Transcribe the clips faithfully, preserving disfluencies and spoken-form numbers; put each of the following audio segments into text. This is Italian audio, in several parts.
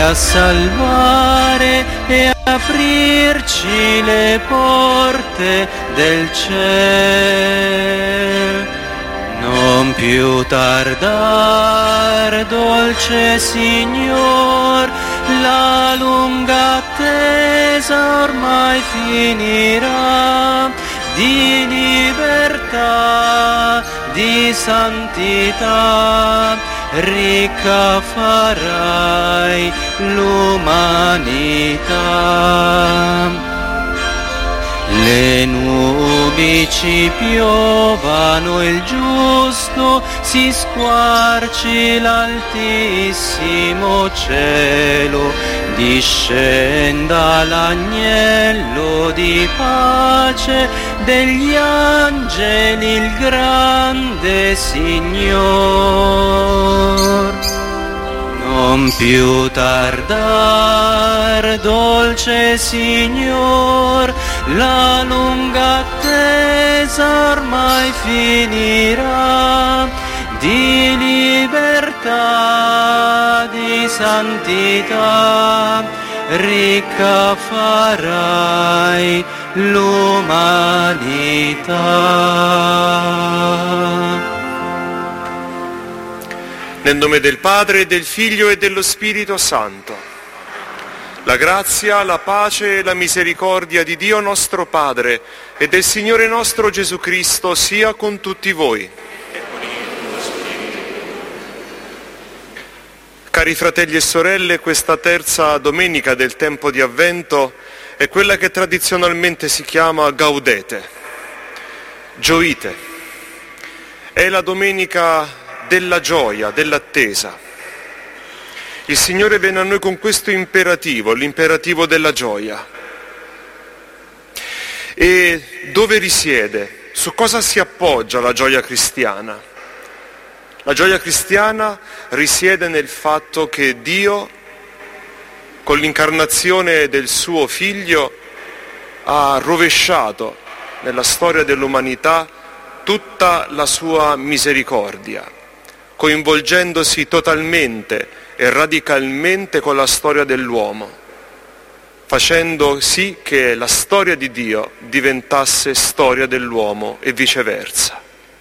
a salvare e aprirci le porte del cielo. Non più tardar, dolce Signor, la lunga attesa ormai finirà, di libertà, di santità, ricca farai l'umanità. Le nubi ci piovano, il giusto si squarci l'altissimo cielo, discenda l'agnello di pace degli angeli, il grande Signor. Non più tardar, dolce Signor, la lunga attesa ormai finirà, di libertà, di santità, ricca farai l'umanità. Nel nome del Padre, del Figlio e dello Spirito Santo. La grazia, la pace e la misericordia di Dio nostro Padre e del Signore nostro Gesù Cristo sia con tutti voi. Cari fratelli e sorelle, questa terza domenica del tempo di Avvento è quella che tradizionalmente si chiama Gaudete, gioite. È la domenica della gioia, dell'attesa. Il Signore viene a noi con questo imperativo, l'imperativo della gioia. E dove risiede? Su cosa si appoggia la gioia cristiana? La gioia cristiana risiede nel fatto che Dio, con l'incarnazione del suo Figlio, ha rovesciato nella storia dell'umanità tutta la sua misericordia, coinvolgendosi totalmente e radicalmente con la storia dell'uomo, facendo sì che la storia di Dio diventasse storia dell'uomo e viceversa.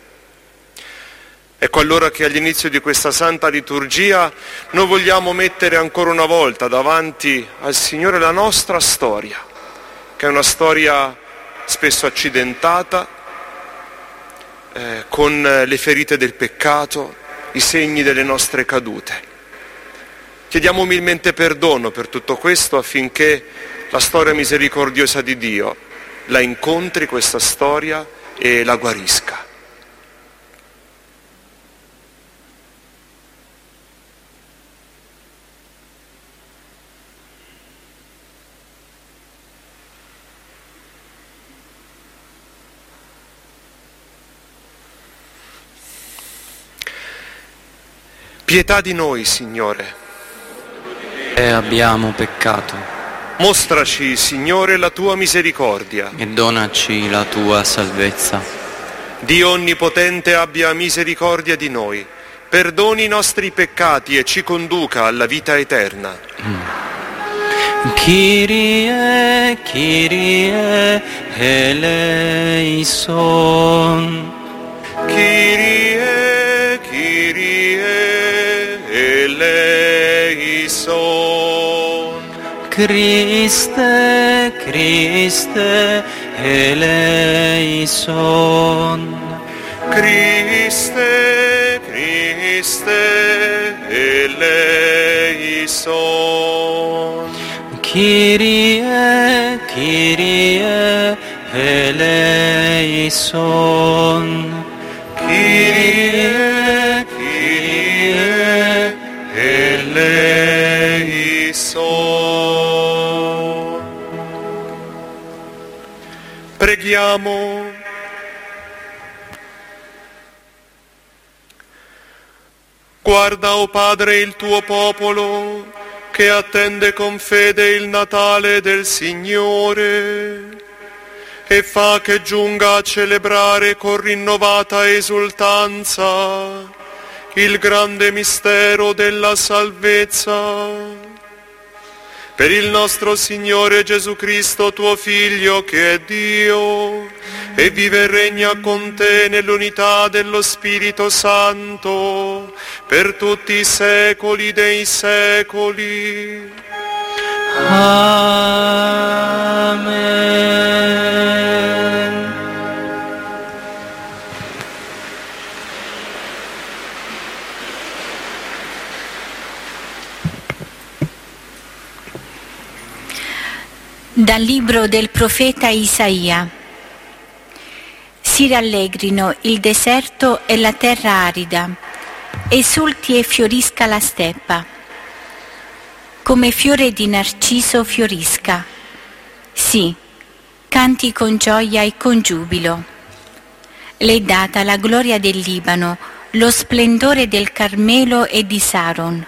Ecco allora che all'inizio di questa santa liturgia noi vogliamo mettere ancora una volta davanti al Signore la nostra storia, che è una storia spesso accidentata, eh, con le ferite del peccato, i segni delle nostre cadute. Chiediamo umilmente perdono per tutto questo affinché la storia misericordiosa di Dio la incontri questa storia e la guarisca. Pietà di noi, Signore. E abbiamo peccato. Mostraci, Signore, la tua misericordia. E donaci la tua salvezza. Dio Onnipotente abbia misericordia di noi, perdoni i nostri peccati e ci conduca alla vita eterna. Mm. Kyrie, Kyrie, eleison. Kyrie, Kyrie, eleison. Christe, Christe, eleison. Christe, Christe, eleison. Kyrie, Kyrie, eleison. Kyrie, Kyrie, eleison. Preghiamo. Guarda, o Padre, il tuo popolo, che attende con fede il Natale del Signore, e fa che giunga a celebrare con rinnovata esultanza il grande mistero della salvezza. Per il nostro Signore Gesù Cristo, tuo Figlio, che è Dio, e vive e regna con te nell'unità dello Spirito Santo, per tutti i secoli dei secoli. Amen. Dal libro del profeta Isaia. Si rallegrino il deserto e la terra arida, esulti e fiorisca la steppa. Come fiore di narciso fiorisca. Sì, canti con gioia e con giubilo. Le è data la gloria del Libano, lo splendore del Carmelo e di Saron.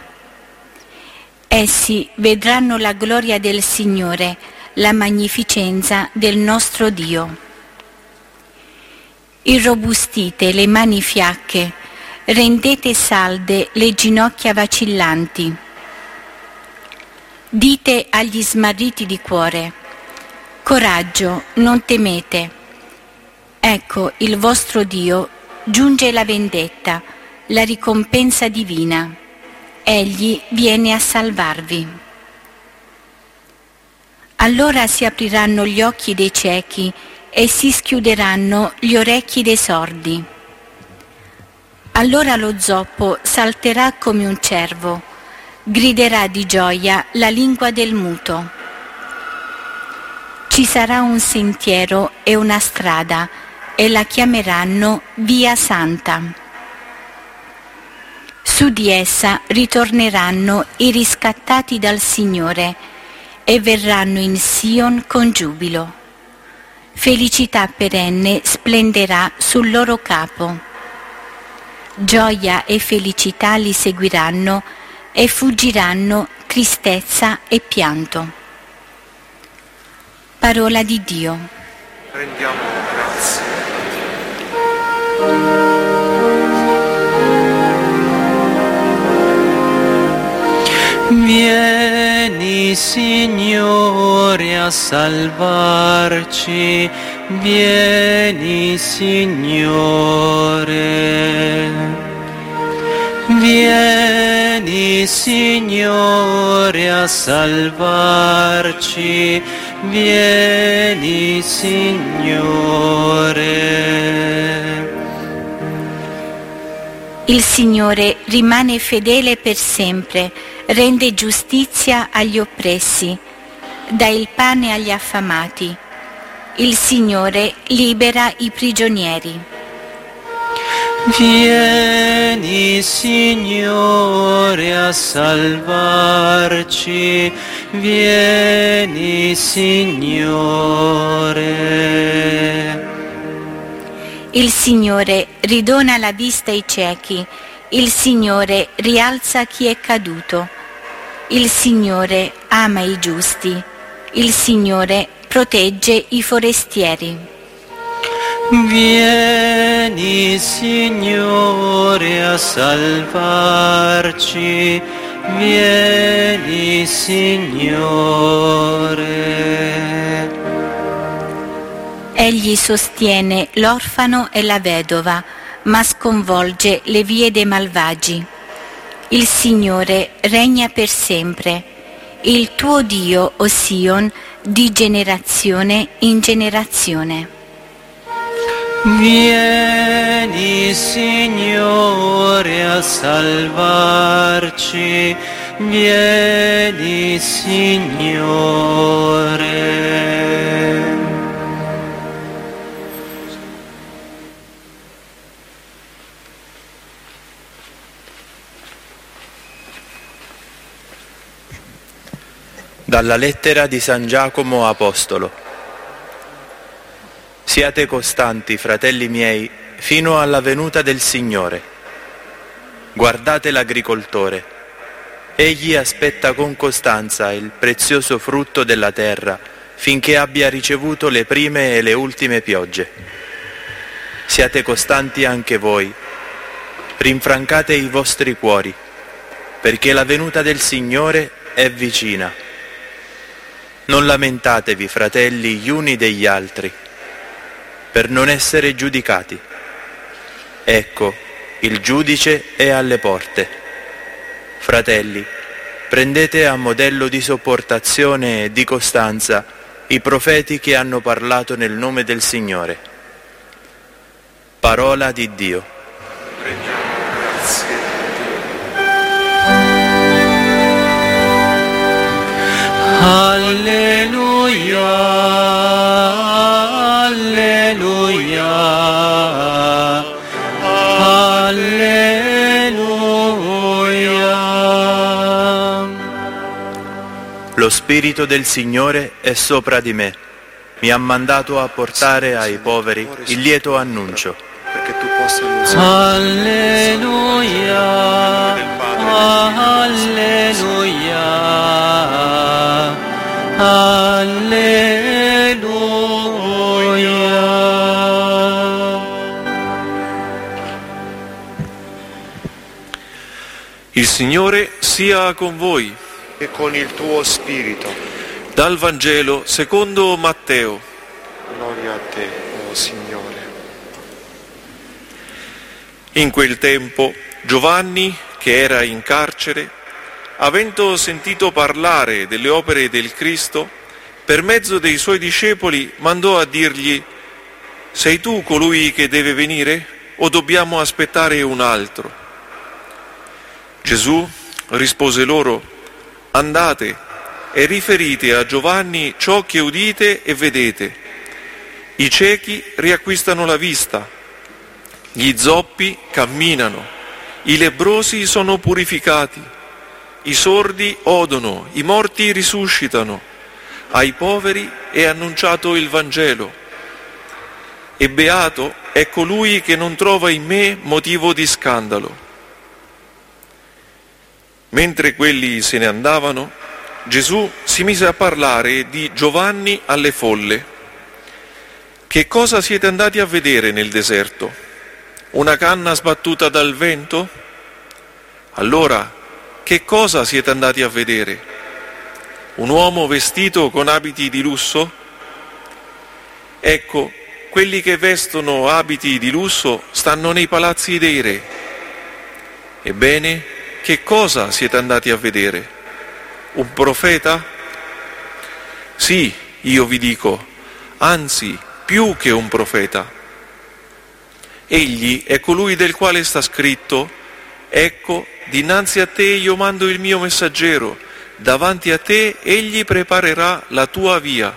Essi vedranno la gloria del Signore, la magnificenza del nostro Dio. Irrobustite le mani fiacche, rendete salde le ginocchia vacillanti. Dite agli smarriti di cuore: coraggio, non temete. Ecco, il vostro Dio giunge la vendetta, la ricompensa divina. Egli viene a salvarvi. Allora si apriranno gli occhi dei ciechi e si schiuderanno gli orecchi dei sordi. Allora lo zoppo salterà come un cervo, griderà di gioia la lingua del muto. Ci sarà un sentiero e una strada, e la chiameranno Via Santa. Su di essa ritorneranno i riscattati dal Signore, e verranno in Sion con giubilo. Felicità perenne splenderà sul loro capo. Gioia e felicità li seguiranno e fuggiranno tristezza e pianto. Parola di Dio. Rendiamo grazie. Vieni, Signore, a salvarci, vieni, Signore. Vieni, Signore, a salvarci, vieni, Signore. Il Signore rimane fedele per sempre, rende giustizia agli oppressi, dà il pane agli affamati. Il Signore libera i prigionieri. Vieni, Signore, a salvarci, vieni, Signore. Il Signore ridona la vista ai ciechi, il Signore rialza chi è caduto, il Signore ama i giusti, il Signore protegge i forestieri. Vieni, Signore, a salvarci, vieni, Signore. Egli sostiene l'orfano e la vedova, ma sconvolge le vie dei malvagi. Il Signore regna per sempre, il tuo Dio, o Sion, di generazione in generazione. Vieni, Signore, a salvarci, vieni, Signore. Dalla lettera di San Giacomo Apostolo. Siate costanti, fratelli miei, fino alla venuta del Signore. Guardate l'agricoltore. Egli aspetta con costanza il prezioso frutto della terra finché abbia ricevuto le prime e le ultime piogge. Siate costanti anche voi. Rinfrancate i vostri cuori, perché la venuta del Signore è vicina. Non lamentatevi, fratelli, gli uni degli altri, per non essere giudicati. Ecco, il giudice è alle porte. Fratelli, prendete a modello di sopportazione e di costanza i profeti che hanno parlato nel nome del Signore. Parola di Dio. Alleluia, alleluia, alleluia. Lo Spirito del Signore è sopra di me. Mi ha mandato a portare ai poveri il lieto annuncio. Perché tu possa annunziare. Alleluia, alleluia, alleluia. Il Signore sia con voi. E con il tuo spirito. Dal Vangelo secondo Matteo. Gloria a te, o Signore. In quel tempo Giovanni, che era in carcere, avendo sentito parlare delle opere del Cristo, per mezzo dei suoi discepoli mandò a dirgli: sei tu colui che deve venire o dobbiamo aspettare un altro? Gesù rispose loro: andate e riferite a Giovanni ciò che udite e vedete. I ciechi riacquistano la vista, gli zoppi camminano, i lebbrosi sono purificati, i sordi odono, i morti risuscitano, ai poveri è annunciato il Vangelo. E beato è colui che non trova in me motivo di scandalo. Mentre quelli se ne andavano, Gesù si mise a parlare di Giovanni alle folle. Che cosa siete andati a vedere nel deserto? Una canna sbattuta dal vento? Allora, che cosa siete andati a vedere? Un uomo vestito con abiti di lusso? Ecco, quelli che vestono abiti di lusso stanno nei palazzi dei re. Ebbene, che cosa siete andati a vedere? Un profeta? Sì, io vi dico, anzi, più che un profeta. Egli è colui del quale sta scritto: ecco, dinanzi a te io mando il mio messaggero, davanti a te egli preparerà la tua via.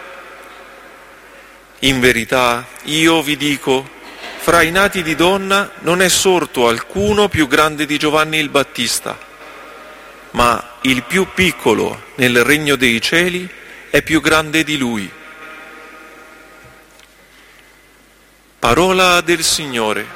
In verità, io vi dico, fra i nati di donna non è sorto alcuno più grande di Giovanni il Battista, ma il più piccolo nel regno dei cieli è più grande di lui. Parola del Signore.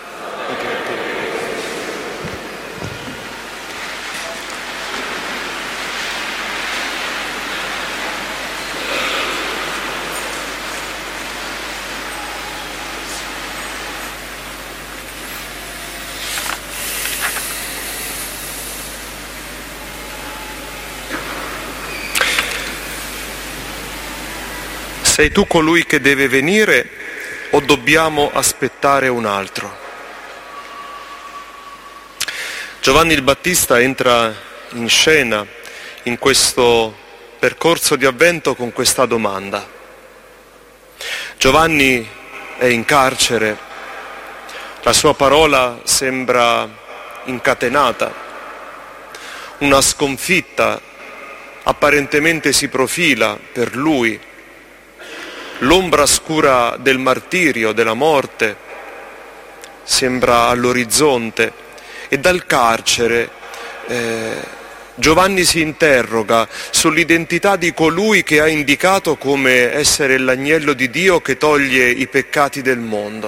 Sei tu colui che deve venire o dobbiamo aspettare un altro? Giovanni il Battista entra in scena in questo percorso di avvento con questa domanda. Giovanni è in carcere, la sua parola sembra incatenata, una sconfitta apparentemente si profila per lui. L'ombra scura del martirio, della morte, sembra all'orizzonte e dal carcere eh, Giovanni si interroga sull'identità di colui che ha indicato come essere l'agnello di Dio che toglie i peccati del mondo.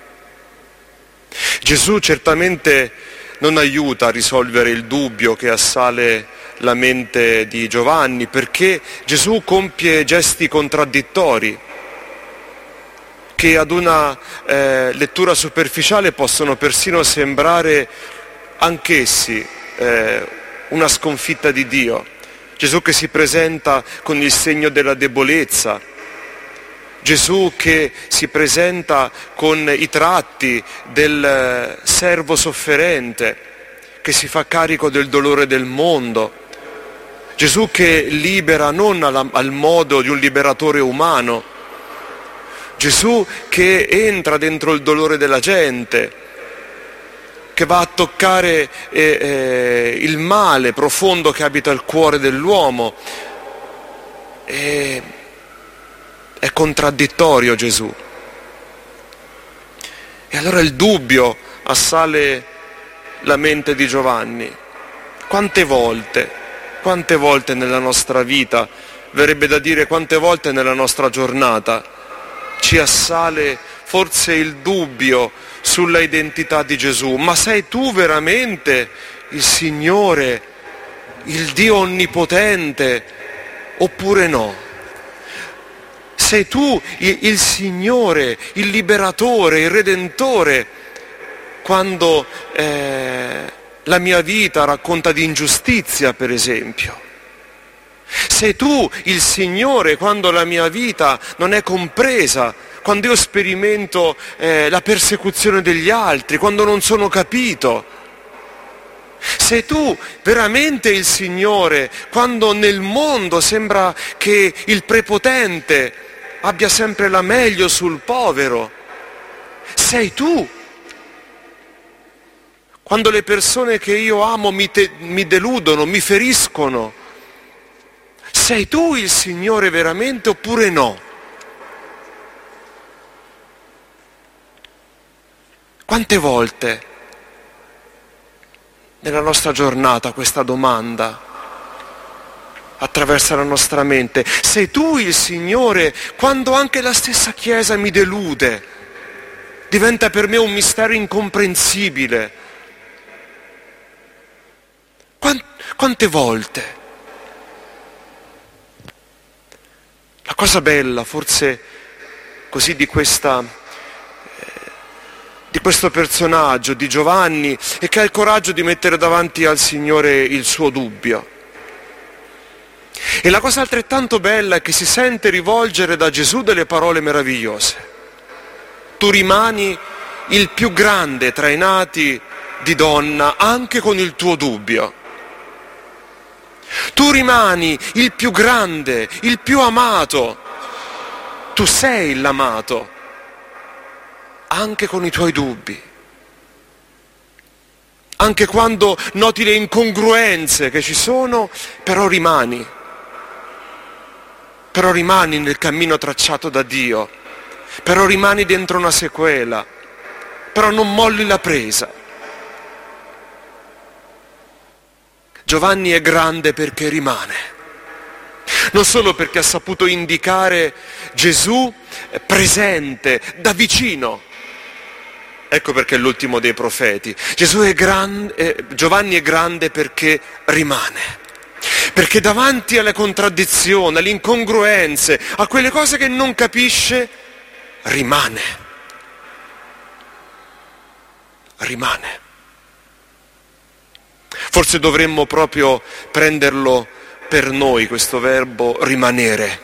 Gesù certamente non aiuta a risolvere il dubbio che assale la mente di Giovanni, perché Gesù compie gesti contraddittori che ad una eh, lettura superficiale possono persino sembrare anch'essi eh, una sconfitta di Dio. Gesù che si presenta con il segno della debolezza, Gesù che si presenta con i tratti del servo sofferente, che si fa carico del dolore del mondo, Gesù che libera non alla, al modo di un liberatore umano, Gesù che entra dentro il dolore della gente, che va a toccare eh, eh, il male profondo che abita il cuore dell'uomo. E è contraddittorio Gesù. E allora il dubbio assale la mente di Giovanni. Quante volte, quante volte nella nostra vita, verrebbe da dire quante volte nella nostra giornata, ci assale forse il dubbio sulla identità di Gesù. Ma sei tu veramente il Signore, il Dio onnipotente, oppure no? Sei tu il, il Signore, il liberatore, il redentore, quando eh, la mia vita racconta di ingiustizia, per esempio? Sei tu il Signore quando la mia vita non è compresa, quando io sperimento eh, la persecuzione degli altri, quando non sono capito? Sei tu veramente il Signore quando nel mondo sembra che il prepotente abbia sempre la meglio sul povero? Sei tu quando le persone che io amo mi, te- mi deludono, mi feriscono? Sei tu il Signore veramente oppure no? Quante volte nella nostra giornata questa domanda attraversa la nostra mente? Sei tu il Signore quando anche la stessa Chiesa mi delude, diventa per me un mistero incomprensibile? Quante volte? La cosa bella, forse così, di questa, eh, di questo personaggio, di Giovanni, è che ha il coraggio di mettere davanti al Signore il suo dubbio. E la cosa altrettanto bella è che si sente rivolgere da Gesù delle parole meravigliose. Tu rimani il più grande tra i nati di donna, anche con il tuo dubbio. Tu rimani il più grande, il più amato. Tu sei l'amato, anche con i tuoi dubbi. Anche quando noti le incongruenze che ci sono, però rimani. Però rimani nel cammino tracciato da Dio. Però rimani dentro una sequela. Però non molli la presa. Giovanni è grande perché rimane, non solo perché ha saputo indicare Gesù presente, da vicino. Ecco perché è l'ultimo dei profeti. Gesù è grande, eh, Giovanni è grande perché rimane, perché davanti alle contraddizioni, alle incongruenze, a quelle cose che non capisce, rimane. Rimane. Forse dovremmo proprio prenderlo per noi questo verbo rimanere,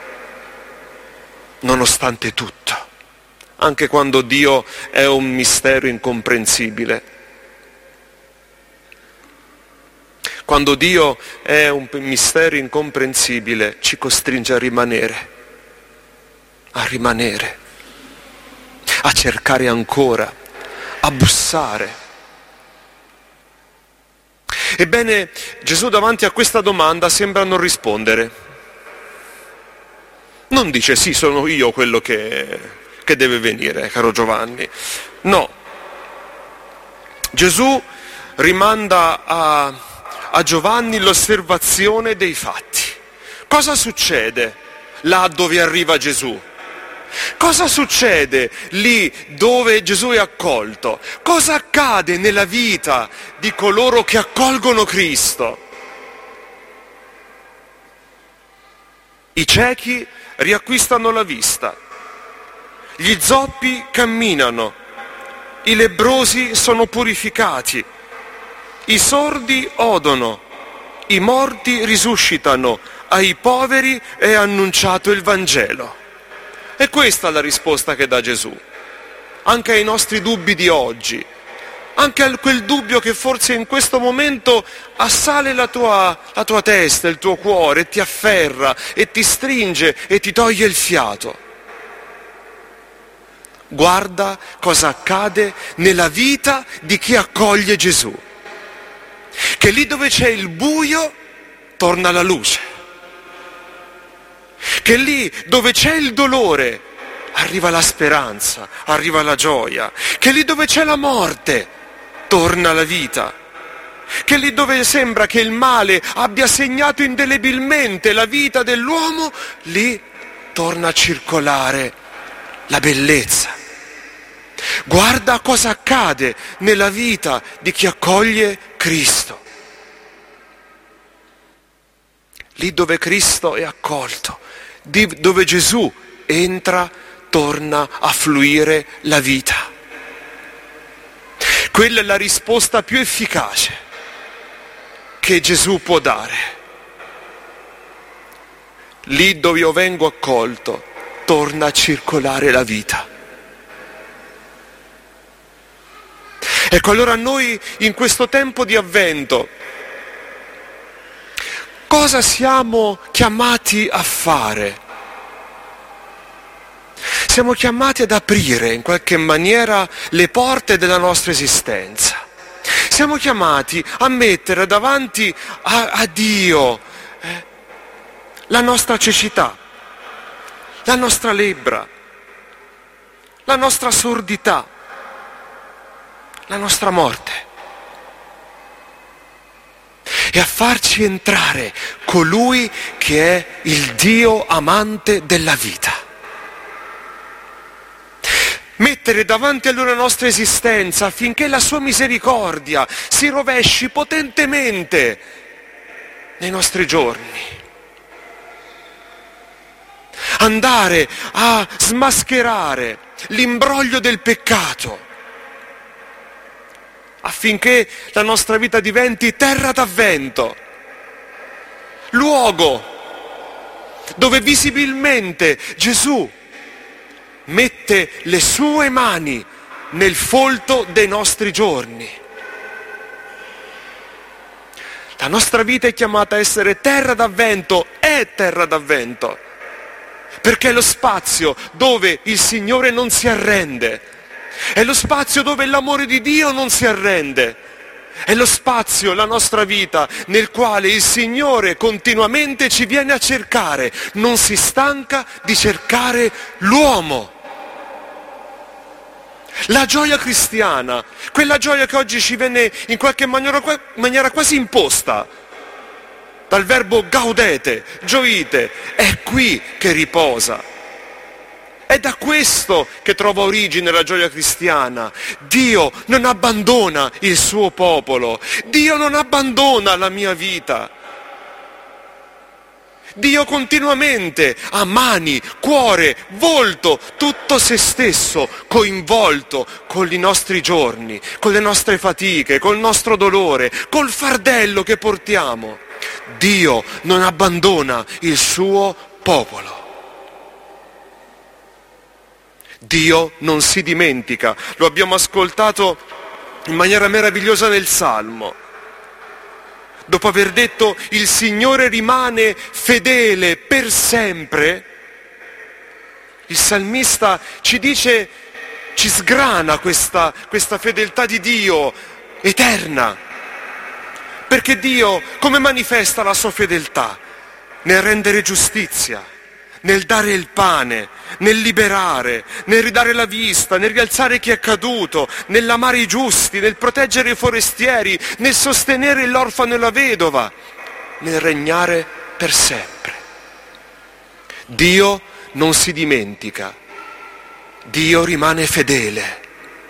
nonostante tutto, anche quando Dio è un mistero incomprensibile. Quando Dio è un mistero incomprensibile, ci costringe a rimanere, a rimanere, a cercare ancora, a bussare. Ebbene, Gesù davanti a questa domanda sembra non rispondere. Non dice sì, sono io quello che, che deve venire, caro Giovanni. No. Gesù rimanda a, a Giovanni l'osservazione dei fatti. Cosa succede là dove arriva Gesù? Cosa succede lì dove Gesù è accolto? Cosa accade nella vita di coloro che accolgono Cristo? I ciechi riacquistano la vista, gli zoppi camminano, i lebbrosi sono purificati, i sordi odono, i morti risuscitano, ai poveri è annunciato il Vangelo. E questa è la risposta che dà Gesù, anche ai nostri dubbi di oggi, anche a quel dubbio che forse in questo momento assale la tua, la tua testa, il tuo cuore, e ti afferra, e ti stringe, e ti toglie il fiato. Guarda cosa accade nella vita di chi accoglie Gesù, che lì dove c'è il buio torna la luce, che lì dove c'è il dolore arriva la speranza, arriva la gioia, che lì dove c'è la morte torna la vita, che lì dove sembra che il male abbia segnato indelebilmente la vita dell'uomo, lì torna a circolare la bellezza. Guarda cosa accade nella vita di chi accoglie Cristo. Lì dove Cristo è accolto, dove Gesù entra, torna a fluire la vita. Quella è la risposta più efficace che Gesù può dare. Lì dove io vengo accolto, torna a circolare la vita. Ecco, allora noi in questo tempo di Avvento, cosa siamo chiamati a fare? Siamo chiamati ad aprire in qualche maniera le porte della nostra esistenza. Siamo chiamati a mettere davanti a, a Dio eh, la nostra cecità, la nostra lebbra, la nostra sordità, la nostra morte, e a farci entrare colui che è il Dio amante della vita. Mettere davanti a Lui la nostra esistenza affinché la sua misericordia si rovesci potentemente nei nostri giorni. Andare a smascherare l'imbroglio del peccato affinché la nostra vita diventi terra d'avvento, luogo dove visibilmente Gesù mette le sue mani nel folto dei nostri giorni. La nostra vita è chiamata a essere terra d'avvento, è terra d'avvento, perché è lo spazio dove il Signore non si arrende, è lo spazio dove l'amore di Dio non si arrende, è lo spazio, la nostra vita, nel quale il Signore continuamente ci viene a cercare, non si stanca di cercare l'uomo. La gioia cristiana, quella gioia che oggi ci viene in qualche maniera, maniera quasi imposta dal verbo gaudete, gioite, è qui che riposa. È da questo che trova origine la gioia cristiana. Dio non abbandona il suo popolo, Dio non abbandona la mia vita. Dio continuamente ha mani, cuore, volto, tutto se stesso coinvolto con i nostri giorni, con le nostre fatiche, col nostro dolore, col fardello che portiamo. Dio non abbandona il suo popolo. Dio non si dimentica, lo abbiamo ascoltato in maniera meravigliosa nel Salmo. Dopo aver detto il Signore rimane fedele per sempre, il salmista ci dice, ci sgrana questa, questa fedeltà di Dio eterna. Perché Dio come manifesta la sua fedeltà? Nel rendere giustizia, nel dare il pane, nel liberare, nel ridare la vista, nel rialzare chi è caduto, nell'amare i giusti, nel proteggere i forestieri, nel sostenere l'orfano e la vedova, nel regnare per sempre. Dio non si dimentica, Dio rimane fedele.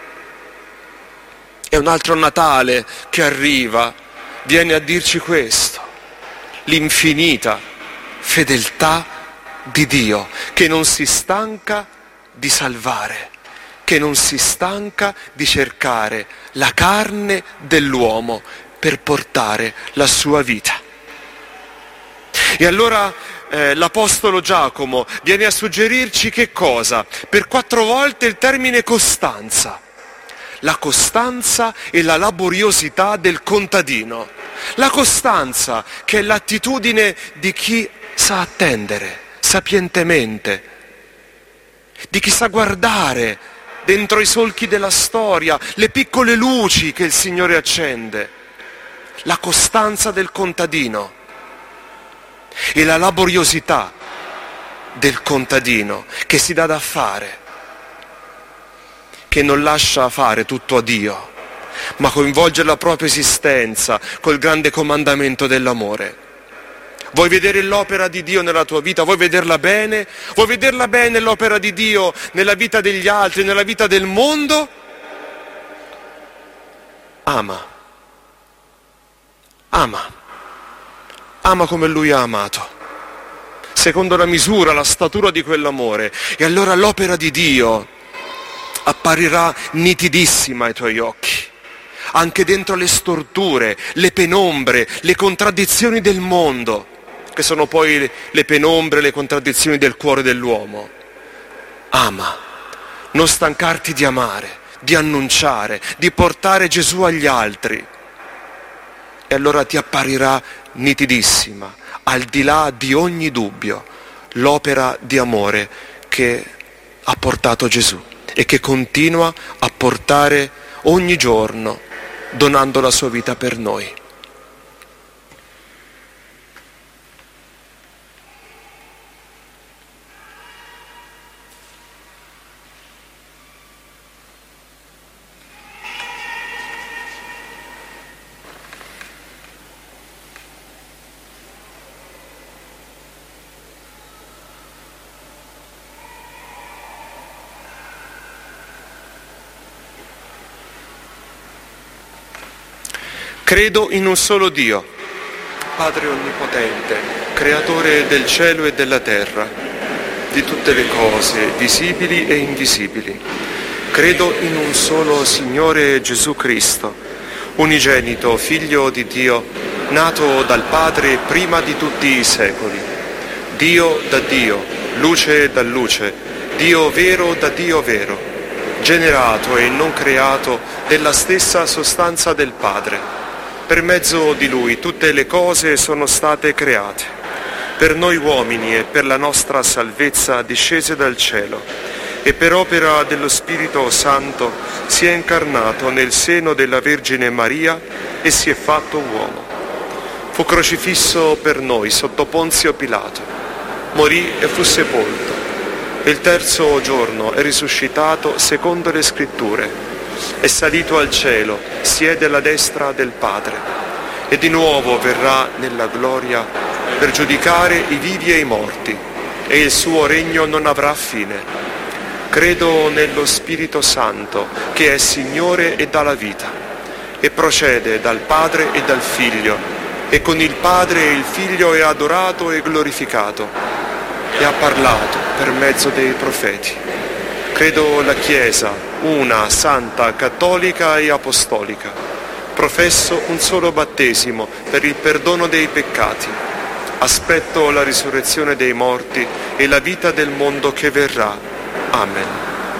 E un altro Natale che arriva viene a dirci questo, l'infinita fedeltà di Dio, che non si stanca di salvare, che non si stanca di cercare la carne dell'uomo per portare la sua vita. E allora eh, l'Apostolo Giacomo viene a suggerirci che cosa? Per quattro volte il termine costanza. La costanza e la laboriosità del contadino. La costanza, che è l'attitudine di chi sa attendere sapientemente, di chi sa guardare dentro i solchi della storia, le piccole luci che il Signore accende. La costanza del contadino e la laboriosità del contadino che si dà da fare, che non lascia fare tutto a Dio, ma coinvolge la propria esistenza col grande comandamento dell'amore. Vuoi vedere l'opera di Dio nella tua vita? Vuoi vederla bene? Vuoi vederla bene l'opera di Dio nella vita degli altri, nella vita del mondo? Ama. Ama. Ama come Lui ha amato, secondo la misura, la statura di quell'amore. E allora l'opera di Dio apparirà nitidissima ai tuoi occhi, anche dentro le storture, le penombre, le contraddizioni del mondo, che sono poi le penombre, le contraddizioni del cuore dell'uomo. Ama, non stancarti di amare, di annunciare, di portare Gesù agli altri. E allora ti apparirà nitidissima, al di là di ogni dubbio, l'opera di amore che ha portato Gesù e che continua a portare ogni giorno, donando la sua vita per noi. Credo in un solo Dio, Padre Onnipotente, Creatore del cielo e della terra, di tutte le cose, visibili e invisibili. Credo in un solo Signore Gesù Cristo, unigenito, Figlio di Dio, nato dal Padre prima di tutti i secoli. Dio da Dio, luce da luce, Dio vero da Dio vero, generato e non creato della stessa sostanza del Padre. Per mezzo di Lui tutte le cose sono state create, per noi uomini e per la nostra salvezza discese dal cielo, e per opera dello Spirito Santo si è incarnato nel seno della Vergine Maria e si è fatto uomo. Fu crocifisso per noi sotto Ponzio Pilato, morì e fu sepolto, e il terzo giorno è risuscitato secondo le Scritture. È salito al cielo, siede alla destra del Padre e di nuovo verrà nella gloria per giudicare i vivi e i morti, e il suo regno non avrà fine. Credo nello Spirito Santo, che è Signore e dà la vita, e procede dal Padre e dal Figlio, e con il Padre e il Figlio è adorato e glorificato, e ha parlato per mezzo dei profeti. Credo la Chiesa, una, santa, cattolica e apostolica. Professo un solo battesimo per il perdono dei peccati. Aspetto la risurrezione dei morti e la vita del mondo che verrà. Amen.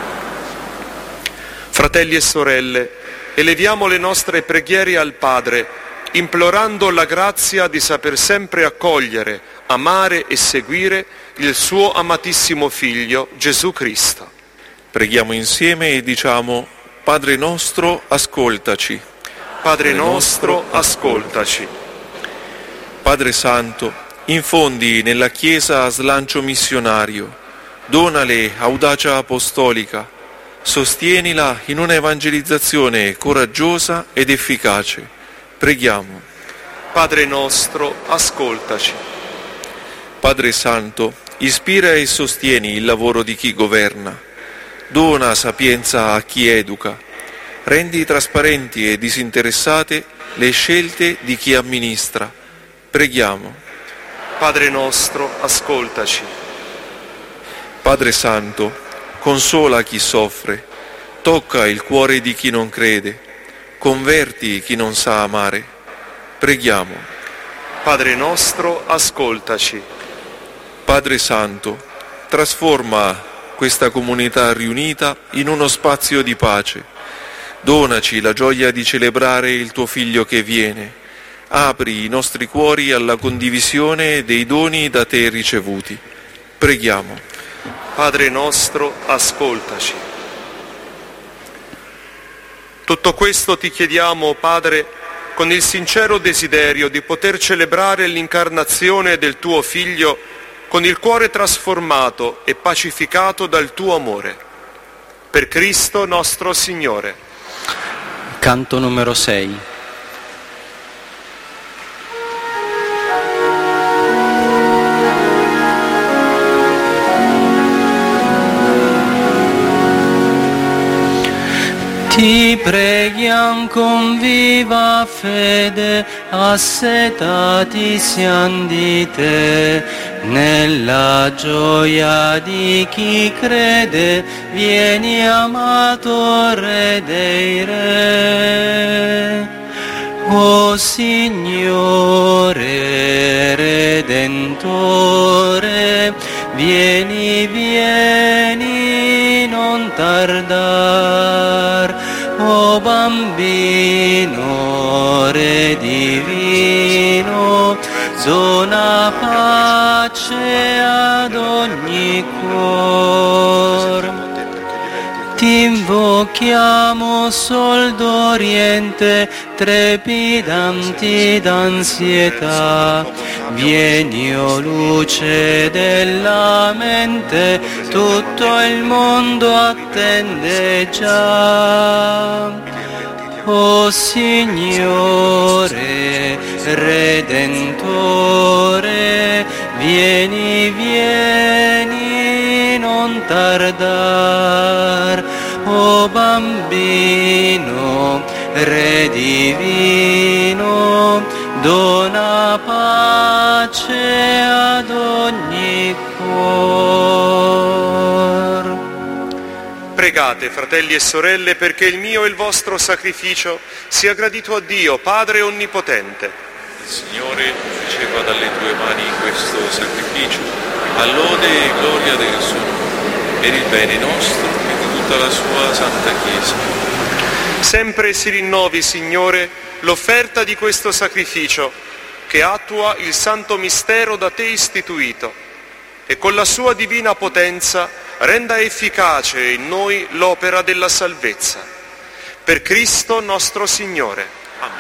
Fratelli e sorelle, eleviamo le nostre preghiere al Padre, implorando la grazia di saper sempre accogliere, amare e seguire il suo amatissimo Figlio, Gesù Cristo. Preghiamo insieme e diciamo: Padre nostro, ascoltaci. Padre nostro, ascoltaci. Padre Santo, infondi nella Chiesa slancio missionario, donale audacia apostolica, sostienila in una evangelizzazione coraggiosa ed efficace. Preghiamo. Padre nostro, ascoltaci. Padre Santo, ispira e sostieni il lavoro di chi governa. Dona sapienza a chi educa, rendi trasparenti e disinteressate le scelte di chi amministra. Preghiamo. Padre nostro, ascoltaci. Padre Santo, consola chi soffre, tocca il cuore di chi non crede, converti chi non sa amare. Preghiamo. Padre nostro, ascoltaci. Padre Santo, trasforma questa comunità riunita in uno spazio di pace. Donaci la gioia di celebrare il tuo Figlio che viene. Apri i nostri cuori alla condivisione dei doni da te ricevuti. Preghiamo. Padre nostro, ascoltaci. Tutto questo ti chiediamo, Padre, con il sincero desiderio di poter celebrare l'incarnazione del tuo Figlio con il cuore trasformato e pacificato dal tuo amore. Per Cristo nostro Signore. Canto numero sei. Ti preghiam con viva fede, assetati siam di te, nella gioia di chi crede, vieni amato Re dei Re. O Signore Redentore, vieni, vieni, non tardar. O bambino Re divino, dona pace ad ogni cuor. Ti invochiamo, Sol d'Oriente, trepidanti d'ansietà. Vieni, o luce della mente, tutto il mondo attende già. O Signore Redentore, vieni, vieni, non tardar. O bambino Re divino, dona pace ad ogni cuor. Pregate, fratelli e sorelle, perché il mio e il vostro sacrificio sia gradito a Dio, Padre Onnipotente. Il Signore riceva dalle tue mani questo sacrificio, a lode e gloria del suo nome, per il bene nostro e di tutta la sua Santa Chiesa. Sempre si rinnovi, Signore, l'offerta di questo sacrificio, che attua il santo mistero da te istituito, e con la sua divina potenza renda efficace in noi l'opera della salvezza. Per Cristo nostro Signore. Amen.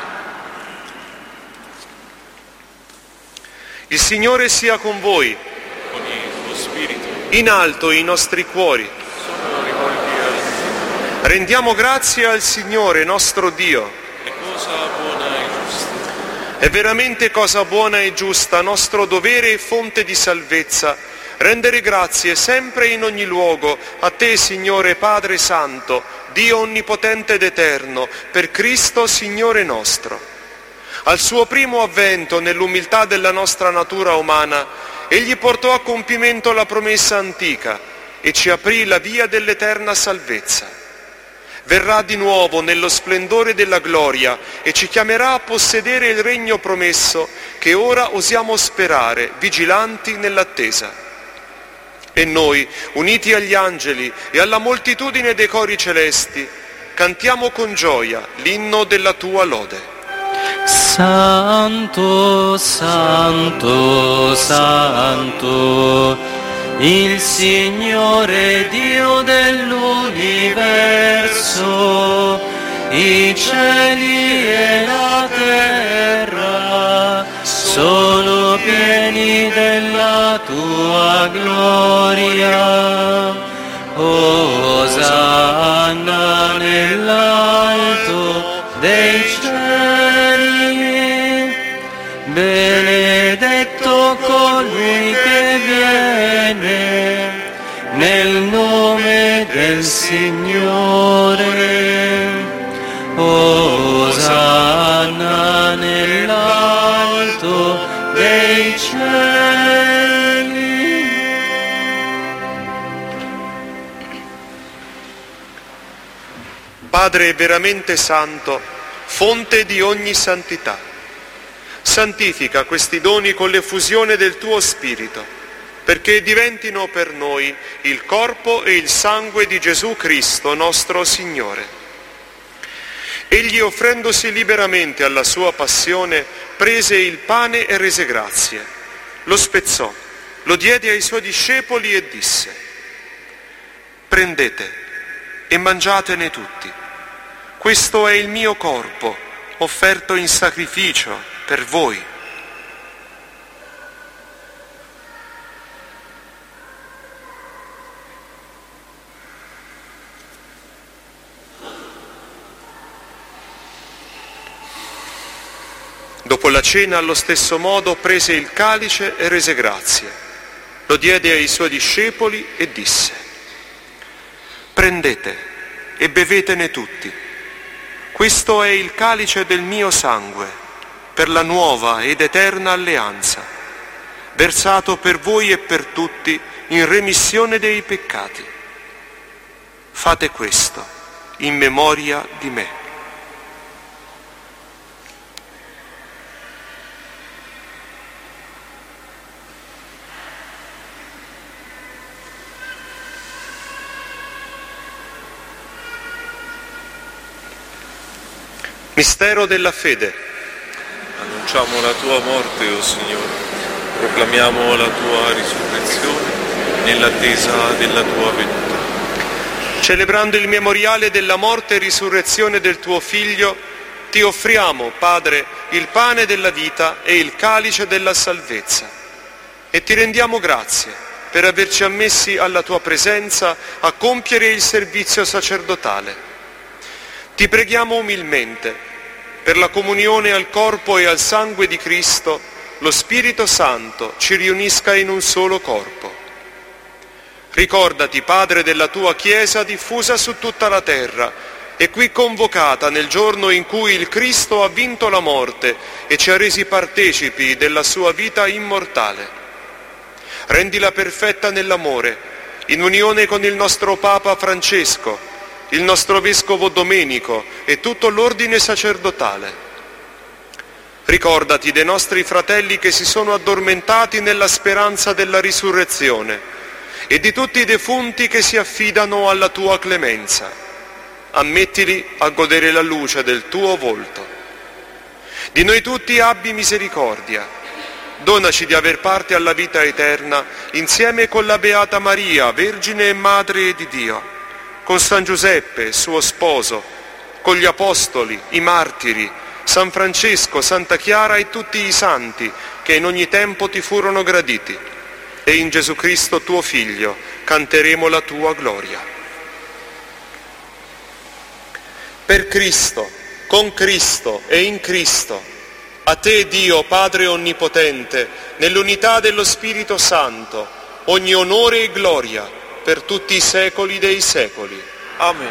Il Signore sia con voi. Con il tuo spirito. In alto i nostri cuori. Sono rivolti al Dio. Rendiamo grazie al Signore nostro Dio. È cosa buona e giusta. È veramente cosa buona e giusta, nostro dovere e fonte di salvezza, rendere grazie sempre e in ogni luogo a te, Signore Padre Santo, Dio onnipotente ed eterno, per Cristo Signore nostro. Al suo primo avvento, nell'umiltà della nostra natura umana, egli portò a compimento la promessa antica e ci aprì la via dell'eterna salvezza. Verrà di nuovo nello splendore della gloria e ci chiamerà a possedere il regno promesso che ora osiamo sperare, vigilanti nell'attesa. E noi, uniti agli angeli e alla moltitudine dei cori celesti, cantiamo con gioia l'inno della tua lode. Santo, Santo, Santo, il Signore Dio dell'universo, i cieli e la terra sono pieni della tua gloria. Osanna nell'alto dei cieli, benedetto colui che viene nel nome del Signore. Osanna nell'alto dei cieli. Padre veramente santo, fonte di ogni santità, Santifica questi doni con l'effusione del tuo Spirito, perché diventino per noi il corpo e il sangue di Gesù Cristo, nostro Signore. Egli, offrendosi liberamente alla sua passione, prese il pane e rese grazie, lo spezzò, lo diede ai suoi discepoli e disse: prendete e mangiatene tutti. Questo è il mio corpo, offerto in sacrificio per voi. Dopo la cena, allo stesso modo, prese il calice e rese grazie. Lo diede ai suoi discepoli e disse: prendete e bevetene tutti. Questo è il calice del mio sangue, per la nuova ed eterna alleanza, versato per voi e per tutti in remissione dei peccati. Fate questo in memoria di me. Mistero della fede. Annunciamo la tua morte, o Signore, proclamiamo la tua risurrezione nell'attesa della tua venuta. Celebrando il memoriale della morte e risurrezione del tuo Figlio, ti offriamo, Padre, il pane della vita e il calice della salvezza, e ti rendiamo grazie per averci ammessi alla tua presenza a compiere il servizio sacerdotale. Ti preghiamo umilmente, per la comunione al corpo e al sangue di Cristo, lo Spirito Santo ci riunisca in un solo corpo. Ricordati, Padre, della tua Chiesa diffusa su tutta la terra e qui convocata nel giorno in cui il Cristo ha vinto la morte e ci ha resi partecipi della sua vita immortale. Rendila perfetta nell'amore, in unione con il nostro Papa Francesco, il nostro Vescovo Domenico e tutto l'ordine sacerdotale. Ricordati dei nostri fratelli che si sono addormentati nella speranza della risurrezione e di tutti i defunti che si affidano alla tua clemenza. Ammettili a godere la luce del tuo volto. Di noi tutti abbi misericordia. Donaci di aver parte alla vita eterna insieme con la Beata Maria, Vergine e Madre di Dio, con San Giuseppe, suo sposo, con gli Apostoli, i Martiri, San Francesco, Santa Chiara e tutti i santi che in ogni tempo ti furono graditi. E in Gesù Cristo, tuo Figlio, canteremo la tua gloria. Per Cristo, con Cristo e in Cristo, a te, Dio, Padre Onnipotente, nell'unità dello Spirito Santo, ogni onore e gloria, per tutti i secoli dei secoli. Amen.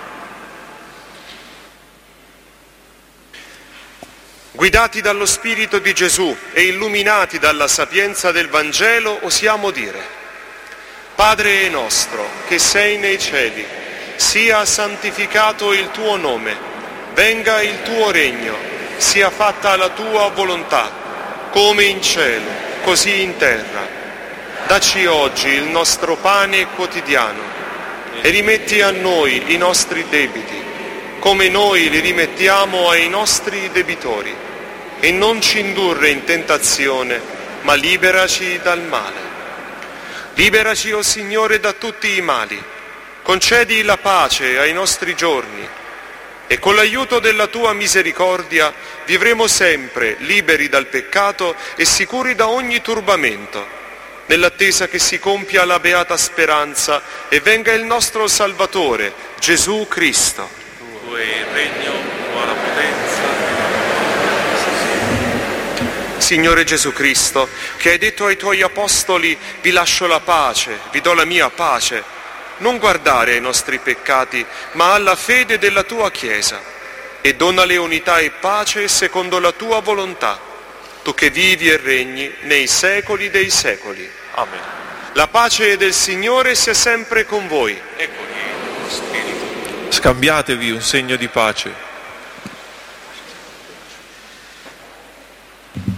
Guidati dallo Spirito di Gesù e illuminati dalla sapienza del Vangelo, osiamo dire: Padre nostro, che sei nei cieli, sia santificato il tuo nome, venga il tuo regno, sia fatta la tua volontà, come in cielo, così in terra. Dacci oggi il nostro pane quotidiano e rimetti a noi i nostri debiti, come noi li rimettiamo ai nostri debitori, e non ci indurre in tentazione, ma liberaci dal male. Liberaci, o Signore, da tutti i mali, concedi la pace ai nostri giorni, e con l'aiuto della tua misericordia vivremo sempre liberi dal peccato e sicuri da ogni turbamento, nell'attesa che si compia la beata speranza e venga il nostro Salvatore, Gesù Cristo. Tuo è il regno, tua la potenza. Signore Gesù Cristo, che hai detto ai tuoi apostoli: vi lascio la pace, vi do la mia pace, non guardare ai nostri peccati, ma alla fede della tua Chiesa, e donale unità e pace secondo la tua volontà, tu che vivi e regni nei secoli dei secoli. Amen. La pace del Signore sia sempre con voi. E con il tuo spirito. Scambiatevi un segno di pace.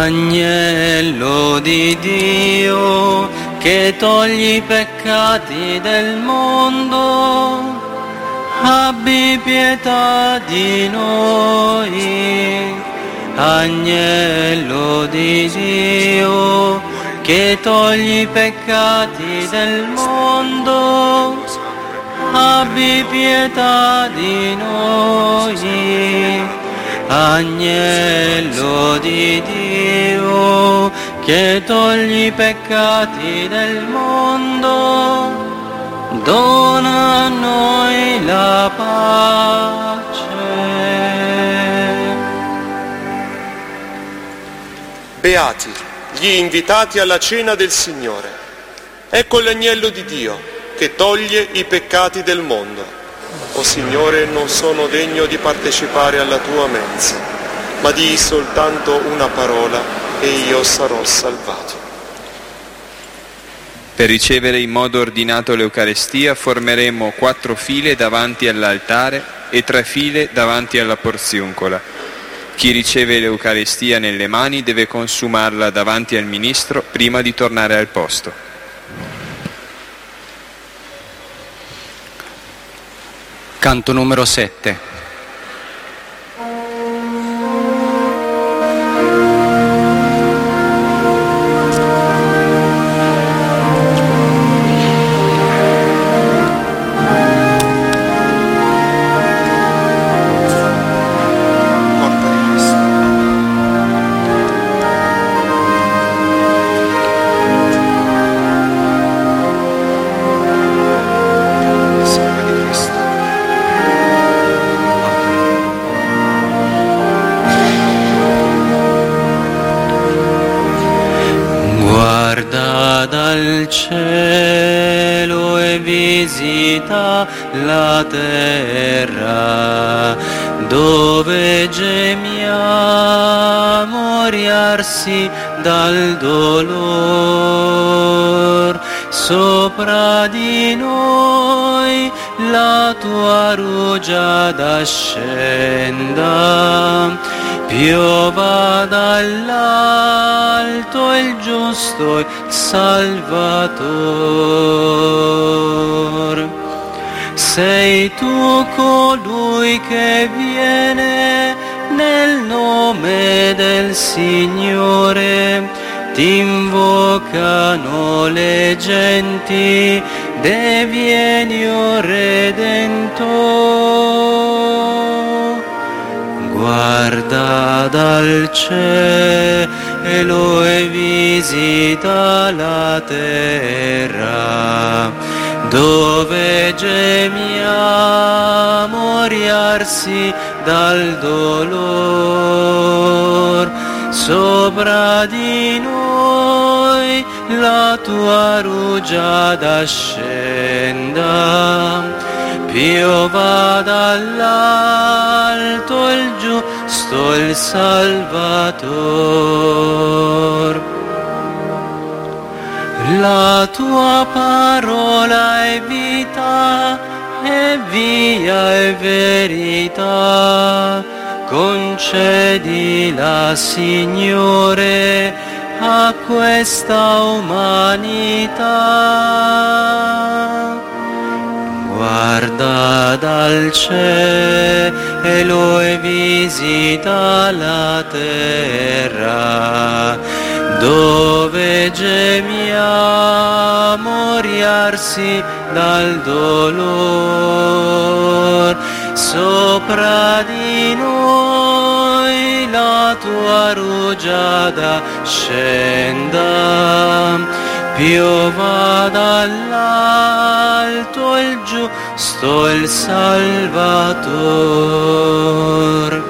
Agnello di Dio, che togli i peccati del mondo, abbi pietà di noi. Agnello di Dio, che togli i peccati del mondo, abbi pietà di noi. Agnello di Dio, che togli i peccati del mondo, dona a noi la pace. Beati gli invitati alla cena del Signore. Ecco l'agnello di Dio che toglie i peccati del mondo. O Signore, non sono degno di partecipare alla tua mensa, ma di soltanto una parola e io sarò salvato. Per ricevere in modo ordinato l'Eucarestia formeremo quattro file davanti all'altare e tre file davanti alla porziuncola. Chi riceve l'Eucarestia nelle mani deve consumarla davanti al ministro prima di tornare al posto. Canto numero sette. Dal cielo e visita la terra, dove gemiamo riarsi dal dolor. Sopra di noi la tua rugiada scenda, piova dall'alto il giusto e Salvator. Sei tu colui che viene nel nome del Signore, ti invocano le genti, devieni o Redentor. Guarda dal cielo e visita la terra, dove gemiamo riarsi dal dolor. Sopra di noi la tua rugiada scenda, piova dall'alto il giusto il Salvator. La tua parola è vita, è via e verità. Concedila, Signore, a questa umanità. Guarda dal cielo e visita la terra, dove gemiamo riarsi dal dolor. Sopra di noi la tua rugiada scenda, piova dall'alto il giusto il Salvator.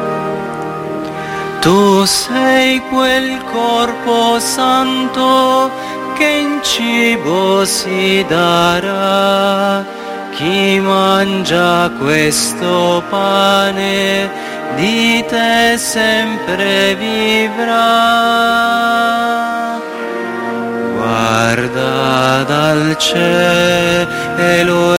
Tu sei quel corpo santo che in cibo si darà. Chi mangia questo pane di te sempre vivrà. Guarda dal cielo